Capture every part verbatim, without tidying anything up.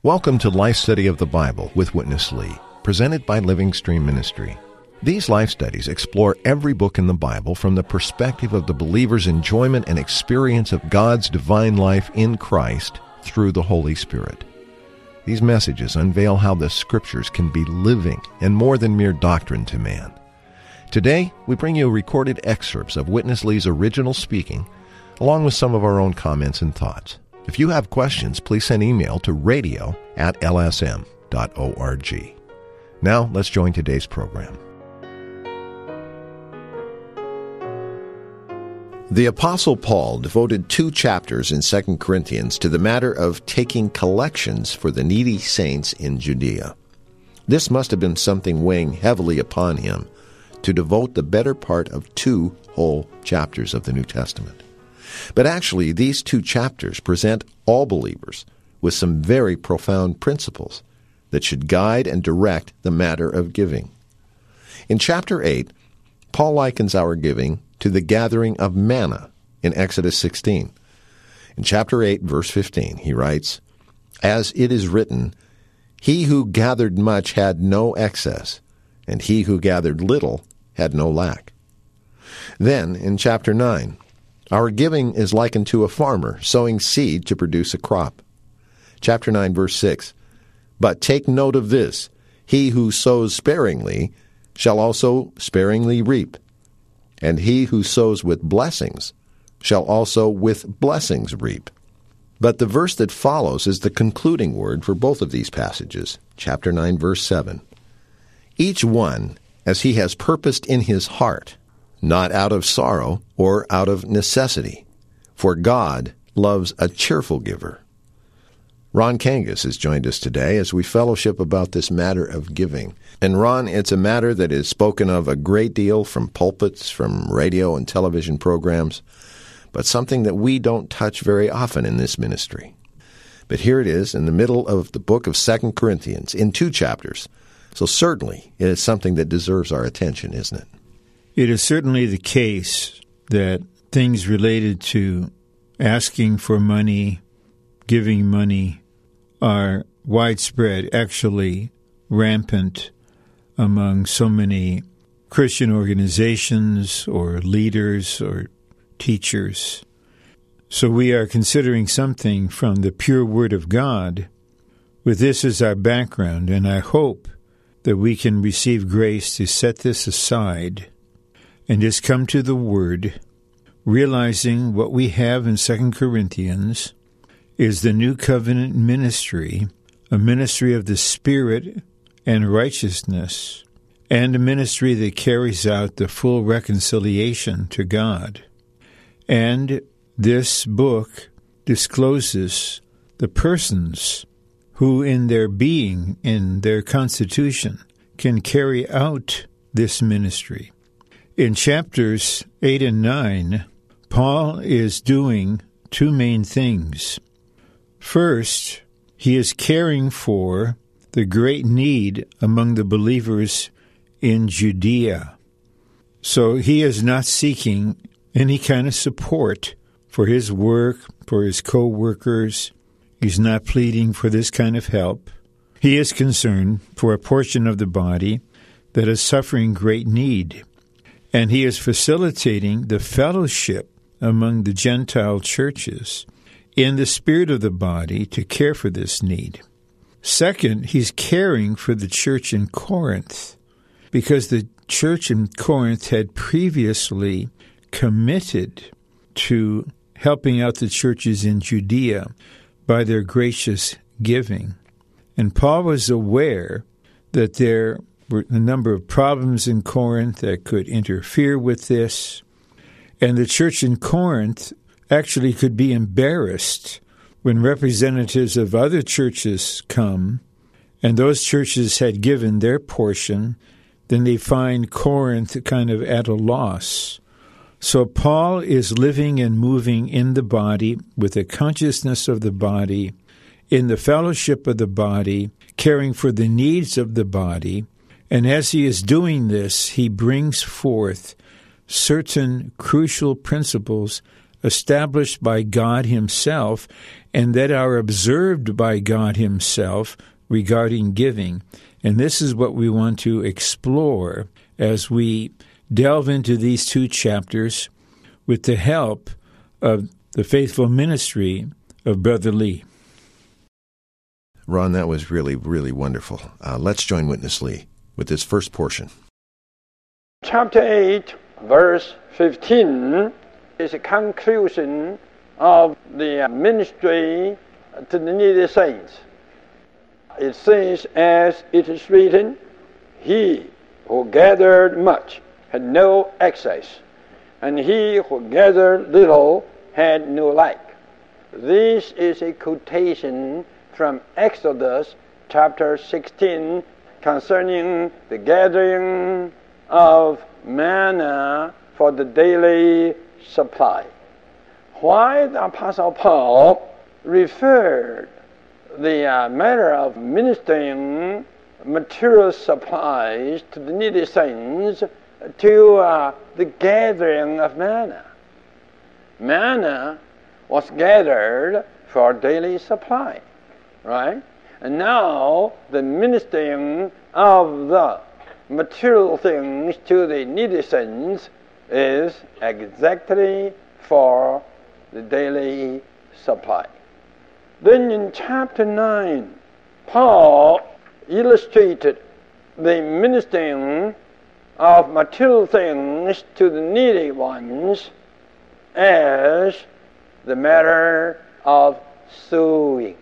Welcome to Life Study of the Bible with Witness Lee, presented by Living Stream Ministry. These life studies explore every book in the Bible from the perspective of the believer's enjoyment and experience of God's divine life in Christ through the Holy Spirit. These messages unveil how the Scriptures can be living and more than mere doctrine to man. Today, we bring you recorded excerpts of Witness Lee's original speaking, along with some of our own comments and thoughts. If you have questions, please send email to radio at l s m dot org. Now, let's join today's program. The Apostle Paul devoted two chapters in Second Corinthians to the matter of taking collections for the needy saints in Judea. This must have been something weighing heavily upon him to devote the better part of two whole chapters of the New Testament. But actually, these two chapters present all believers with some very profound principles that should guide and direct the matter of giving. In chapter eight, Paul likens our giving to the gathering of manna in Exodus sixteen. In chapter eight, verse fifteen, he writes, "As it is written, he who gathered much had no excess, and he who gathered little had no lack." Then, in chapter nine, our giving is likened to a farmer sowing seed to produce a crop. Chapter nine, verse six, "But take note of this, he who sows sparingly shall also sparingly reap, and he who sows with blessings shall also with blessings reap." But the verse that follows is the concluding word for both of these passages, chapter nine, verse seven. "Each one as he has purposed in his heart, not out of sorrow or out of necessity, for God loves a cheerful giver." Ron Kangas has joined us today as we fellowship about this matter of giving. And Ron, it's a matter that is spoken of a great deal from pulpits, from radio and television programs, but something that we don't touch very often in this ministry. But here it is in the middle of the book of Second Corinthians in two chapters. So certainly it is something that deserves our attention, isn't it? It is certainly the case that things related to asking for money, giving money, are widespread, actually rampant among so many Christian organizations or leaders or teachers. So we are considering something from the pure Word of God with this as our background, and I hope that we can receive grace to set this aside and just come to the Word, realizing what we have in Second Corinthians is the New Covenant ministry, a ministry of the Spirit and righteousness, and a ministry that carries out the full reconciliation to God. And this book discloses the persons who in their being, in their constitution, can carry out this ministry. In chapters eight and nine, Paul is doing two main things. First, he is caring for the great need among the believers in Judea. So he is not seeking any kind of support for his work, for his co-workers. He's not pleading for this kind of help. He is concerned for a portion of the body that is suffering great need. And he is facilitating the fellowship among the Gentile churches in the spirit of the body to care for this need. Second, he's caring for the church in Corinth because the church in Corinth had previously committed to helping out the churches in Judea by their gracious giving. And Paul was aware that there were a number of problems in Corinth that could interfere with this. And the church in Corinth actually could be embarrassed when representatives of other churches come, and those churches had given their portion, then they find Corinth kind of at a loss. So Paul is living and moving in the body with a consciousness of the body, in the fellowship of the body, caring for the needs of the body. And as he is doing this, he brings forth certain crucial principles established by God himself and that are observed by God himself regarding giving. And this is what we want to explore as we delve into these two chapters with the help of the faithful ministry of Brother Lee. Ron, that was really, really wonderful. Uh, let's join Witness Lee with this first portion. Chapter eight, verse fifteen, is a conclusion of the ministry to the needy saints. It says, as it is written, he who gathered much had no excess, and he who gathered little had no lack. This is a quotation from Exodus chapter sixteen concerning the gathering of manna for the daily supply. Why the Apostle Paul referred the uh, matter of ministering material supplies to the needy saints to uh, the gathering of manna. Manna was gathered for daily supply, right? And now the ministering of the material things to the needy saints is exactly for the daily supply. Then in chapter nine, Paul illustrated the ministering of material things to the needy ones as the matter of sowing.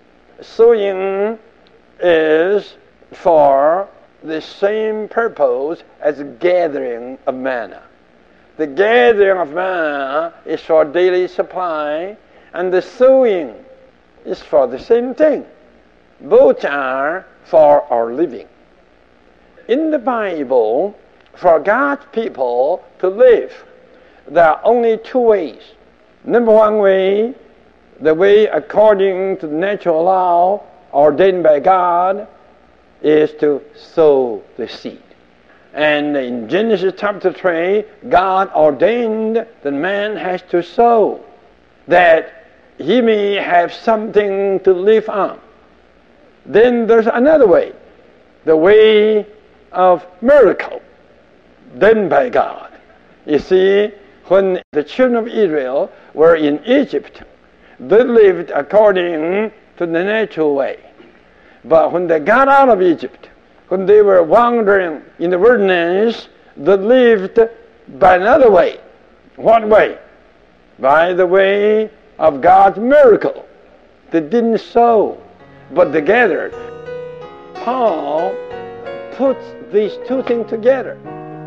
Sowing is for the same purpose as gathering of manna. The gathering of manna is for daily supply, and the sowing is for the same thing. Both are for our living. In the Bible, for God's people to live, there are only two ways. Number one way, the way according to the natural law ordained by God, is to sow the seed. And in Genesis chapter three, God ordained that man has to sow, that he may have something to live on. Then there's another way, the way of miracle done by God. You see, when the children of Israel were in Egypt, they lived according to the natural way. But when they got out of Egypt, when they were wandering in the wilderness, they lived by another way. What way? By the way of God's miracle. They didn't sow, but they gathered. Paul puts these two things together.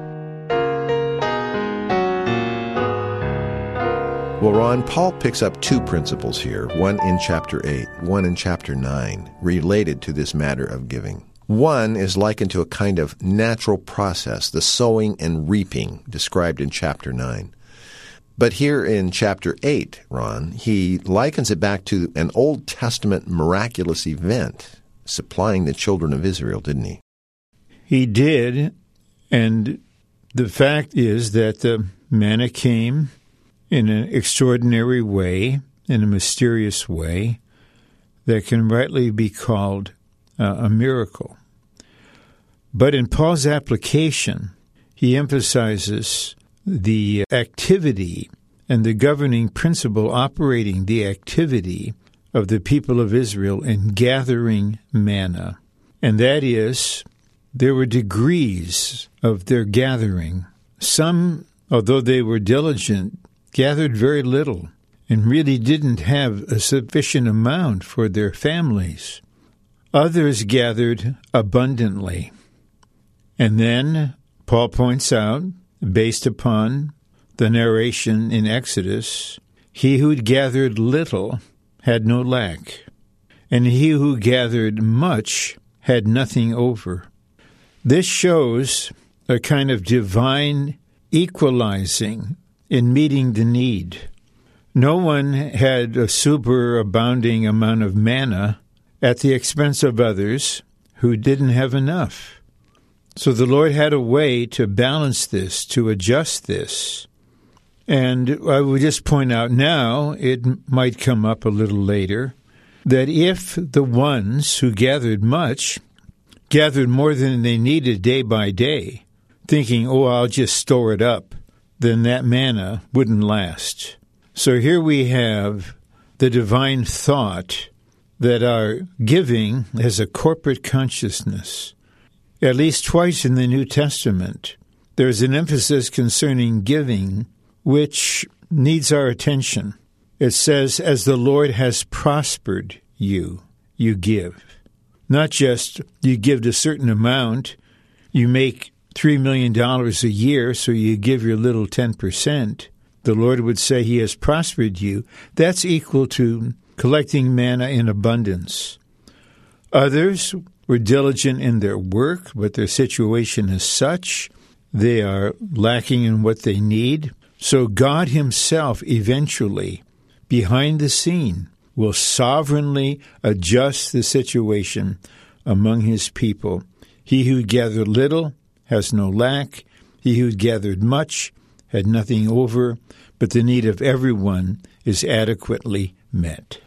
Well, Ron, Paul picks up two principles here, one in chapter eight, one in chapter nine, related to this matter of giving. One is likened to a kind of natural process, the sowing and reaping described in chapter nine. But here in chapter eight, Ron, he likens it back to an Old Testament miraculous event, supplying the children of Israel, didn't he? He did, and the fact is that the manna came in an extraordinary way, in a mysterious way, that can rightly be called uh, a miracle. But in Paul's application, he emphasizes the activity and the governing principle operating the activity of the people of Israel in gathering manna. And that is, there were degrees of their gathering. Some, although they were diligent, gathered very little and really didn't have a sufficient amount for their families. Others gathered abundantly. And then Paul points out, based upon the narration in Exodus, he who gathered little had no lack, and he who gathered much had nothing over. This shows a kind of divine equalizing in meeting the need. No one had a superabounding amount of manna at the expense of others who didn't have enough. So the Lord had a way to balance this, to adjust this. And I would just point out now, it might come up a little later, that if the ones who gathered much gathered more than they needed day by day, thinking, oh, I'll just store it up, then that manna wouldn't last. So here we have the divine thought that our giving has a corporate consciousness. At least twice in the New Testament, there's an emphasis concerning giving which needs our attention. It says, as the Lord has prospered you, you give. Not just you give a certain amount, you make three million dollars a year, so you give your little ten percent. The Lord would say he has prospered you. That's equal to collecting manna in abundance. Others were diligent in their work, but their situation is such they are lacking in what they need. So God himself eventually, behind the scene, will sovereignly adjust the situation among his people. He who gathered little has no lack. He who gathered much had nothing over, but the need of everyone is adequately met.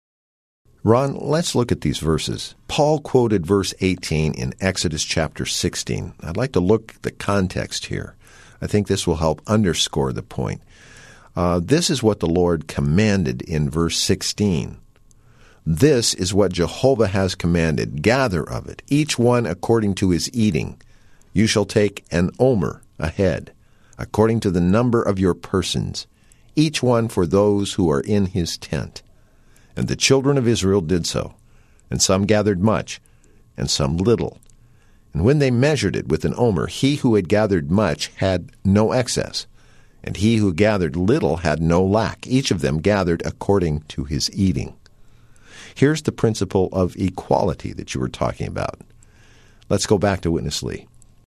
Ron, let's look at these verses. Paul quoted verse eighteen in Exodus chapter sixteen. I'd like to look at the context here. I think this will help underscore the point. Uh, this is what the Lord commanded in verse sixteen. This is what Jehovah has commanded. Gather of it, each one according to his eating. You shall take an omer, a head, according to the number of your persons, each one for those who are in his tent. And the children of Israel did so, and some gathered much, and some little. And when they measured it with an omer, he who had gathered much had no excess, and he who gathered little had no lack. Each of them gathered according to his eating. Here's the principle of equality that you were talking about. Let's go back to Witness Lee.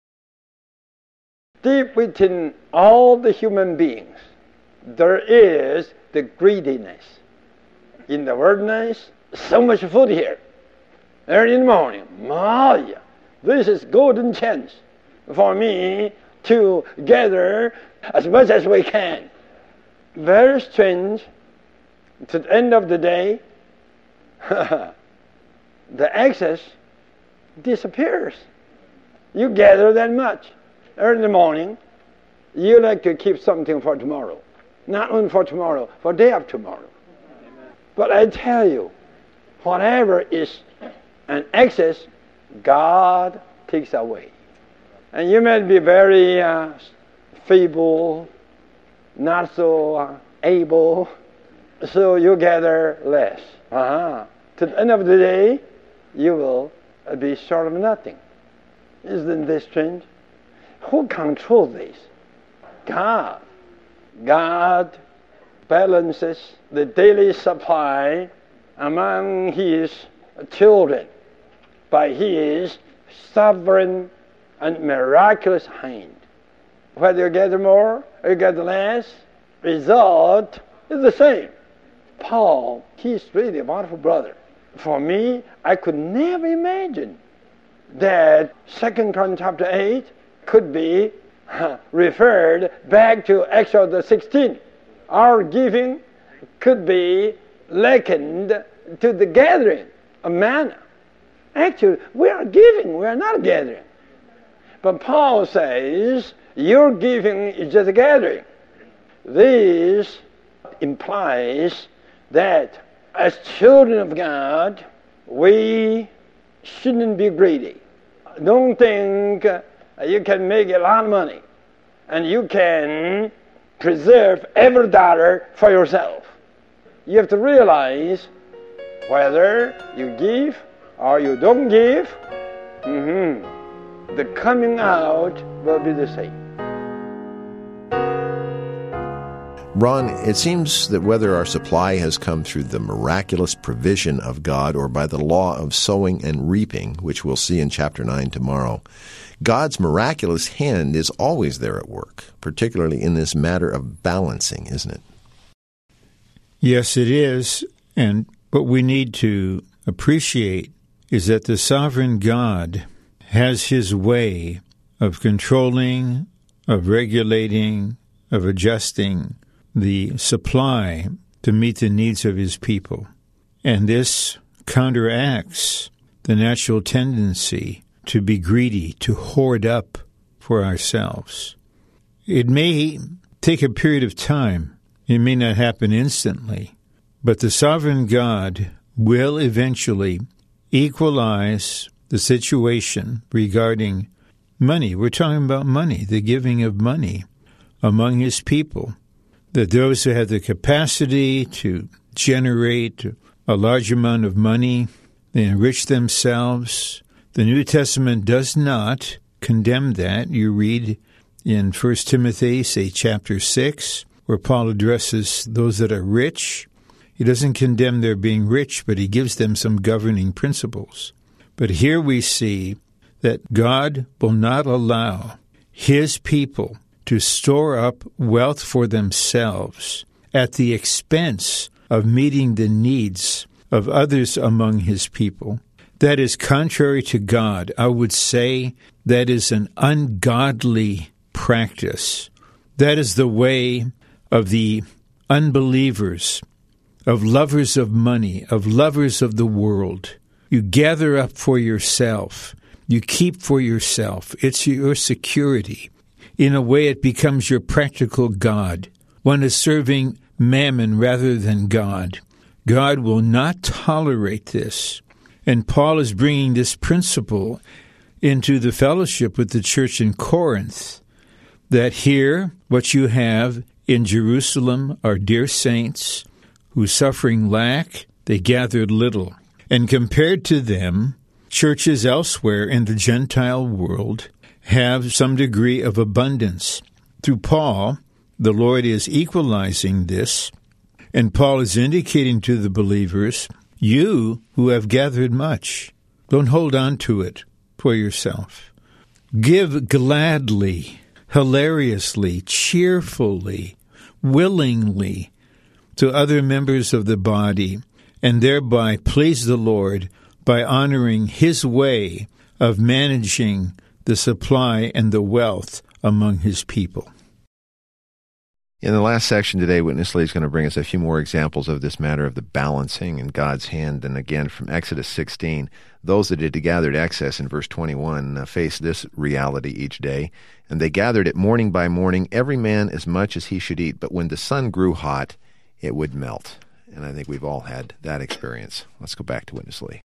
Deep within all the human beings, there is the greediness. In the wilderness, so much food here. Early in the morning, my, this is golden chance for me to gather as much as we can. Very strange. To the end of the day, the excess disappears. You gather that much. Early in the morning, you like to keep something for tomorrow. Not only for tomorrow, for day after tomorrow. But I tell you, whatever is an excess, God takes away. And you may be very uh, feeble, not so uh, able, so you gather less. Uh-huh. To the end of the day, you will be short of nothing. Isn't this strange? Who controls this? God. God balances the daily supply among his children by his sovereign and miraculous hand. Whether you gather more or you gather less, result is the same. Paul, he's really a wonderful brother. For me, I could never imagine that Second Corinthians chapter eight could be referred back to Exodus sixteen. Our giving could be likened to the gathering of manna. Actually, we are giving, we are not gathering. But Paul says, your giving is just a gathering. This implies that as children of God, we shouldn't be greedy. Don't think you can make a lot of money and you can preserve every dollar for yourself. You have to realize whether you give or you don't give, mm-hmm, the coming out will be the same. Ron, it seems that whether our supply has come through the miraculous provision of God or by the law of sowing and reaping, which we'll see in chapter nine tomorrow, God's miraculous hand is always there at work, particularly in this matter of balancing, isn't it? Yes, it is. And what we need to appreciate is that the sovereign God has his way of controlling, of regulating, of adjusting the supply to meet the needs of his people. And this counteracts the natural tendency to be greedy, to hoard up for ourselves. It may take a period of time. It may not happen instantly. But the sovereign God will eventually equalize the situation regarding money. We're talking about money, the giving of money among his people. That those who have the capacity to generate a large amount of money, they enrich themselves. The New Testament does not condemn that. You read in First Timothy, say chapter six, where Paul addresses those that are rich. He doesn't condemn their being rich, but he gives them some governing principles. But here we see that God will not allow his people to store up wealth for themselves at the expense of meeting the needs of others among his people. That is contrary to God. I would say that is an ungodly practice. That is the way of the unbelievers, of lovers of money, of lovers of the world. You gather up for yourself. You keep for yourself. It's your security. In a way, it becomes your practical God. One is serving mammon rather than God. God will not tolerate this. And Paul is bringing this principle into the fellowship with the church in Corinth, that here, what you have in Jerusalem are dear saints who, suffering lack, they gathered little. And compared to them, churches elsewhere in the Gentile world have some degree of abundance. Through Paul, the Lord is equalizing this, and Paul is indicating to the believers, you who have gathered much, don't hold on to it for yourself. Give gladly, hilariously, cheerfully, willingly to other members of the body, and thereby please the Lord by honoring his way of managing the supply and the wealth among his people. In the last section today, Witness Lee is going to bring us a few more examples of this matter of the balancing in God's hand. And again, from Exodus sixteen, those that had gathered excess in verse twenty-one uh, faced this reality each day. And they gathered it morning by morning, every man as much as he should eat. But when the sun grew hot, it would melt. And I think we've all had that experience. Let's go back to Witness Lee.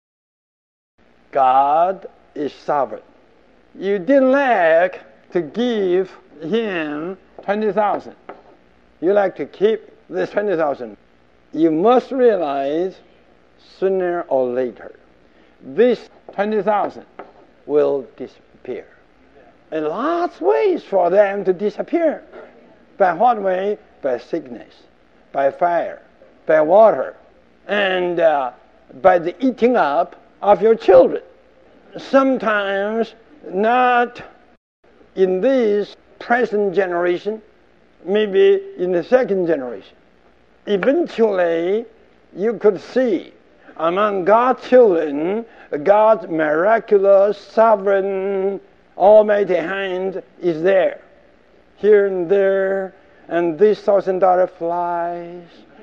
God is sovereign. You didn't like to give him twenty thousand. You like to keep this twenty thousand. You must realize sooner or later this twenty thousand will disappear. And lots of ways for them to disappear. By what way? By sickness, by fire, by water, and uh, by the eating up of your children. Sometimes not in this present generation, maybe in the second generation. Eventually, you could see among God's children, God's miraculous, sovereign, almighty hand is there. Here and there, and this thousand dollar flies,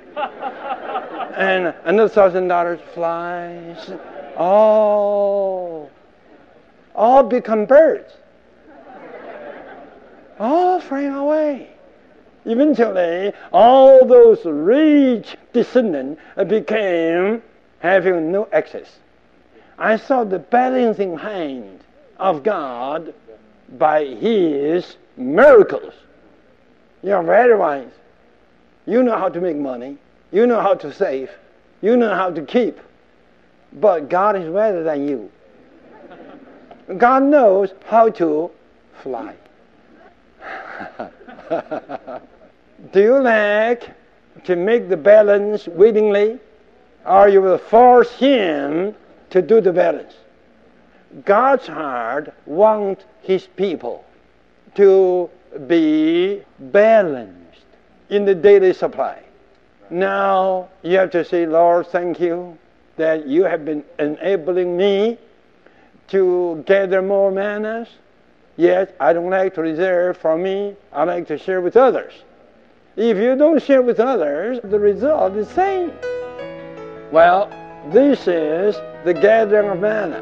and another thousand dollars flies. All, all become birds. All flying away. Eventually, all those rich descendants became having no access. I saw the balancing hand of God by his miracles. You're very wise. You know how to make money. You know how to save. You know how to keep. But God is better than you. God knows how to fly. Do you like to make the balance willingly, or you will force him to do the balance? God's heart wants his people to be balanced in the daily supply. Now you have to say, Lord, thank you that you have been enabling me to gather more mannas, yet I don't like to reserve for me. I like to share with others. If you don't share with others, the result is the same. Well, this is the gathering of manna.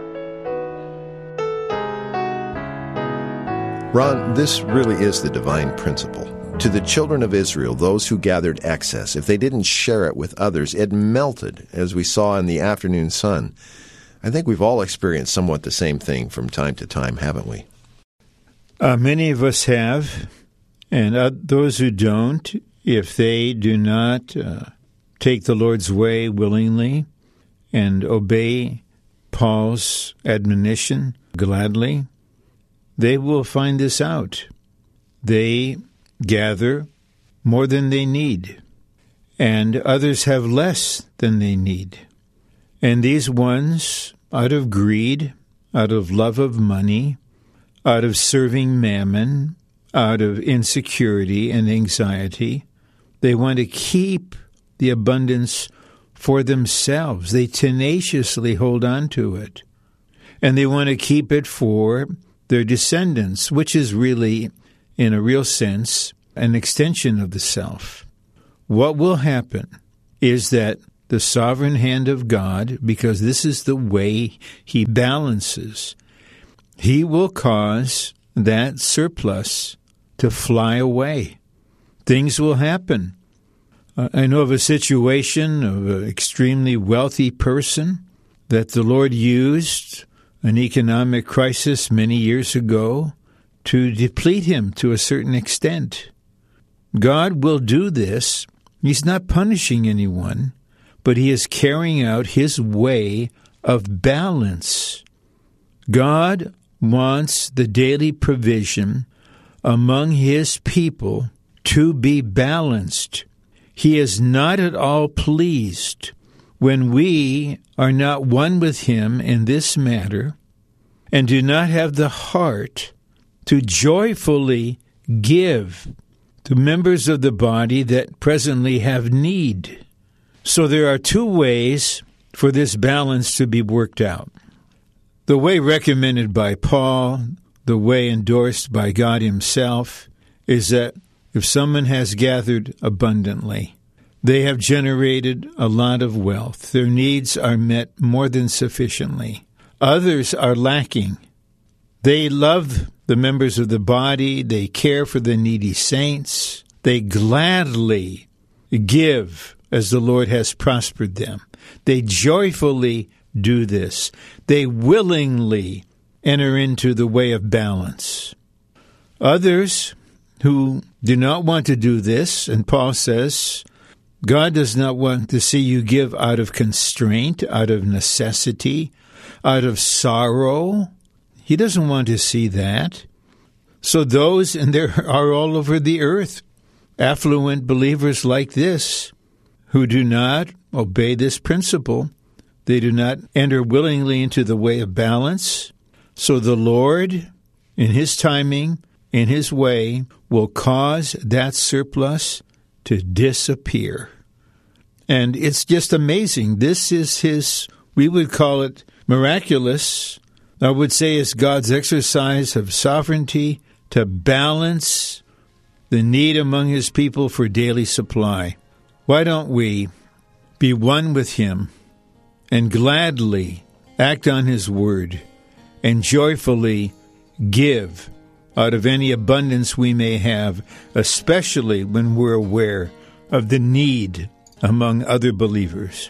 Ron, this really is the divine principle. To the children of Israel, those who gathered excess, if they didn't share it with others, it melted, as we saw in the afternoon sun. I think we've all experienced somewhat the same thing from time to time, haven't we? Uh, many of us have, and uh, those who don't, if they do not uh, take the Lord's way willingly and obey Paul's admonition gladly, they will find this out. They gather more than they need, and others have less than they need. And these ones, out of greed, out of love of money, out of serving mammon, out of insecurity and anxiety, they want to keep the abundance for themselves. They tenaciously hold on to it. And they want to keep it for their descendants, which is really, in a real sense, an extension of the self. What will happen is that the sovereign hand of God, because this is the way He balances, He will cause that surplus to fly away. Things will happen. Uh, I know of a situation of an extremely wealthy person that the Lord used an economic crisis many years ago to deplete him to a certain extent. God will do this. He's not punishing anyone, but He is carrying out His way of balance. God wants the daily provision among His people to be balanced. He is not at all pleased when we are not one with Him in this matter and do not have the heart to joyfully give to members of the body that presently have need. So there are two ways for this balance to be worked out. The way recommended by Paul, the way endorsed by God Himself, is that if someone has gathered abundantly, they have generated a lot of wealth. Their needs are met more than sufficiently. Others are lacking. They love the members of the body. They care for the needy saints. They gladly give as the Lord has prospered them. They joyfully do this. They willingly enter into the way of balance. Others who do not want to do this, and Paul says, God does not want to see you give out of constraint, out of necessity, out of sorrow. He doesn't want to see that. So those, and there are all over the earth, affluent believers like this, who do not obey this principle. They do not enter willingly into the way of balance. So the Lord, in His timing, in His way, will cause that surplus to disappear. And it's just amazing. This is His, we would call it miraculous. I would say it's God's exercise of sovereignty to balance the need among His people for daily supply. Why don't we be one with Him and gladly act on His word and joyfully give out of any abundance we may have, especially when we're aware of the need among other believers.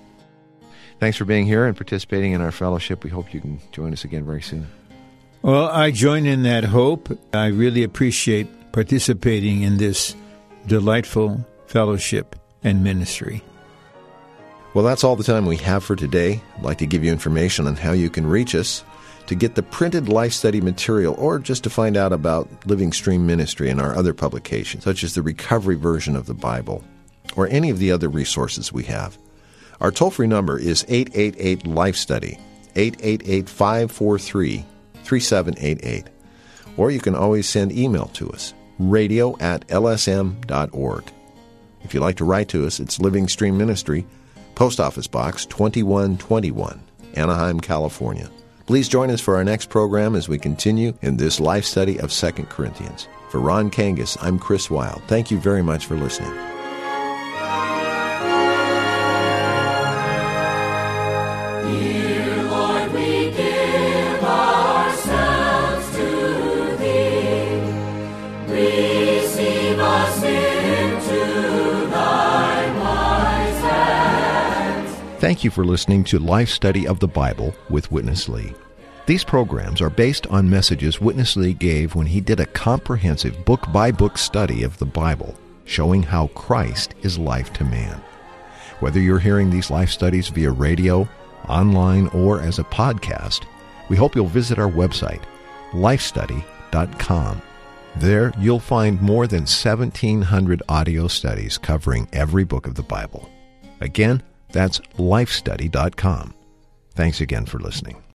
Thanks for being here and participating in our fellowship. We hope you can join us again very soon. Well, I join in that hope. I really appreciate participating in this delightful fellowship and ministry. Well, that's all the time we have for today. I'd like to give you information on how you can reach us to get the printed life study material or just to find out about Living Stream Ministry and our other publications, such as the recovery version of the Bible or any of the other resources we have. Our toll-free number is eight eight eight, life study, eight eight eight, five four three, three seven eight eight. Or you can always send email to us, radio at l s m dot org. If you'd like to write to us, it's Living Stream Ministry, Post Office Box twenty-one twenty-one, Anaheim, California, Please join us for our next program as we continue in this life study of Second Corinthians. For Ron Kangas, I'm Chris Wilde. Thank you very much for listening. Dear Lord, we give ourselves to Thee. Receive us into Thy wise hands. Thank you for listening to Life Study of the Bible with Witness Lee. These programs are based on messages Witness Lee gave when he did a comprehensive book-by-book study of the Bible, showing how Christ is life to man. Whether you're hearing these life studies via radio, online, or as a podcast, we hope you'll visit our website, life study dot com. There, you'll find more than seventeen hundred audio studies covering every book of the Bible. Again, that's life study dot com. Thanks again for listening.